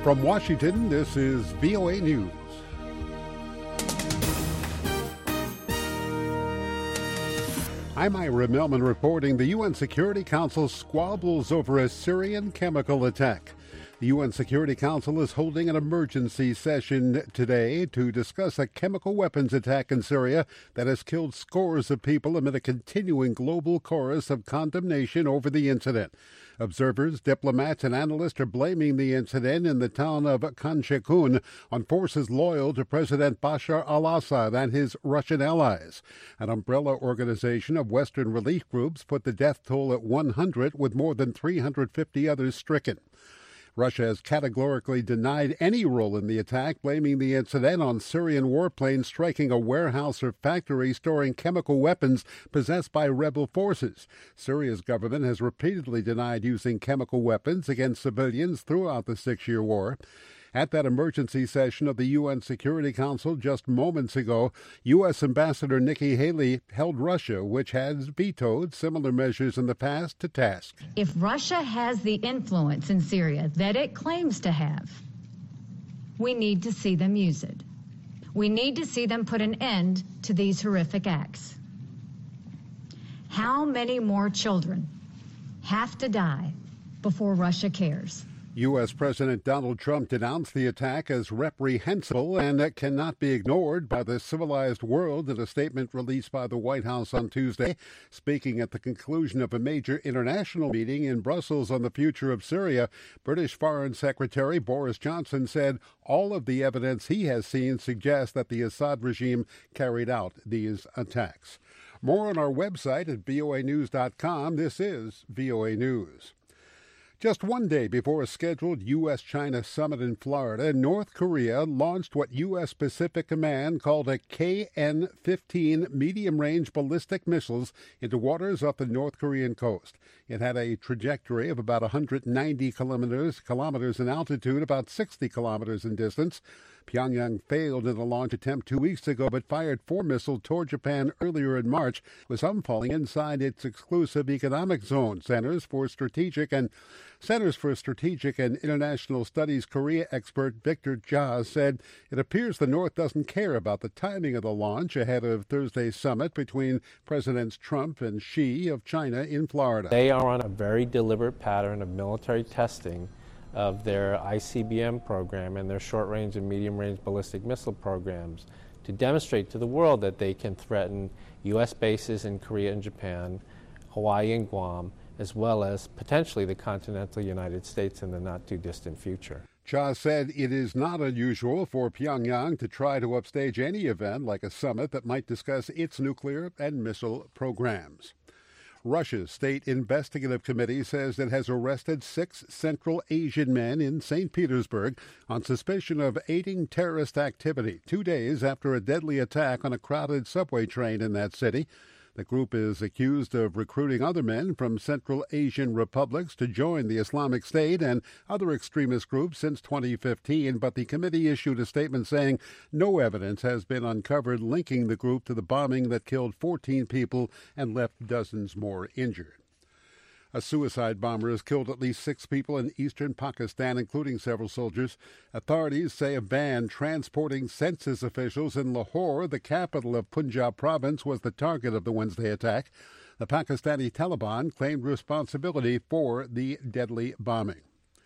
From Washington, this is VOA News. I'm Ira Melman reporting the UN Security Council squabbles over a Syrian chemical attack. The UN Security Council is holding an emergency session today to discuss a chemical weapons attack in Syria that has killed scores of people amid a continuing global chorus of condemnation over the incident. Observers, diplomats, and analysts are blaming the incident in the town of Khan Sheikhoun on forces loyal to President Bashar al-Assad and his Russian allies. An umbrella organization of Western relief groups put the death toll at 100, with more than 350 others stricken. Russia has categorically denied any role in the attack, blaming the incident on Syrian warplanes striking a warehouse or factory storing chemical weapons possessed by rebel forces. Syria's government has repeatedly denied using chemical weapons against civilians throughout the 6-year war. At that emergency session of the UN Security Council just moments ago, U.S. Ambassador Nikki Haley held Russia, which has vetoed similar measures in the past, to task. If Russia has the influence in Syria that it claims to have, we need to see them use it. We need to see them put an end to these horrific acts. How many more children have to die before Russia cares? U.S. President Donald Trump denounced the attack as reprehensible and cannot be ignored by the civilized world in a statement released by the White House on Tuesday. Speaking at the conclusion of a major international meeting in Brussels on the future of Syria, British Foreign Secretary Boris Johnson said all of the evidence he has seen suggests that the Assad regime carried out these attacks. More on our website at voanews.com. This is VOA News. Just one day before a scheduled U.S.-China summit in Florida, North Korea launched what U.S. Pacific Command called a KN-15 medium-range ballistic missiles into waters off the North Korean coast. It had a trajectory of about 190 kilometers in altitude, about 60 kilometers in distance. Pyongyang failed in a launch attempt 2 weeks ago, but fired 4 missiles toward Japan earlier in March, with some falling inside its exclusive economic zone. Centers for Strategic and International Studies Korea expert Victor Cha said it appears the North doesn't care about the timing of the launch ahead of Thursday's summit between Presidents Trump and Xi of China in Florida. They are on a very deliberate pattern of military testing of their ICBM program and their short-range and medium-range ballistic missile programs to demonstrate to the world that they can threaten U.S. bases in Korea and Japan, Hawaii and Guam, as well as potentially the continental United States in the not-too-distant future. Cha said it is not unusual for Pyongyang to try to upstage any event like a summit that might discuss its nuclear and missile programs. Russia's State Investigative Committee says it has arrested 6 Central Asian men in St. Petersburg on suspicion of aiding terrorist activity 2 days after a deadly attack on a crowded subway train in that city. The group is accused of recruiting other men from Central Asian republics to join the Islamic State and other extremist groups since 2015, but the committee issued a statement saying no evidence has been uncovered linking the group to the bombing that killed 14 people and left dozens more injured. A suicide bomber has killed at least 6 people in eastern Pakistan, including several soldiers. Authorities say a van transporting census officials in Lahore, the capital of Punjab province, was the target of the Wednesday attack. The Pakistani Taliban claimed responsibility for the deadly bombing.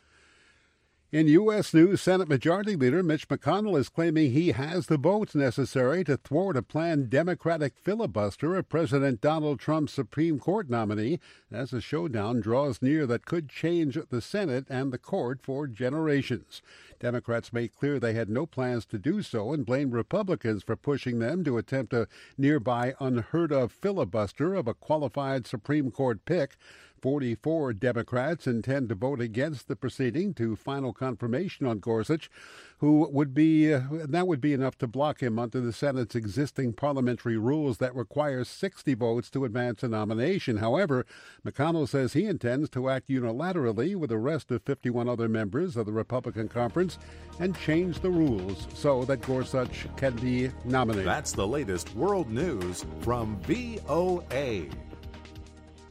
In U.S. news, Senate Majority Leader Mitch McConnell is claiming he has the votes necessary to thwart a planned Democratic filibuster of President Donald Trump's Supreme Court nominee as a showdown draws near that could change the Senate and the court for generations. Democrats made clear they had no plans to do so and blamed Republicans for pushing them to attempt a nearby unheard-of filibuster of a qualified Supreme Court pick. 44 Democrats intend to vote against the proceeding to final confirmation on Gorsuch, that would be enough to block him under the Senate's existing parliamentary rules that require 60 votes to advance a nomination. However, McConnell says he intends to act unilaterally with the rest of 51 other members of the Republican conference and change the rules so that Gorsuch can be nominated. That's the latest world news from VOA.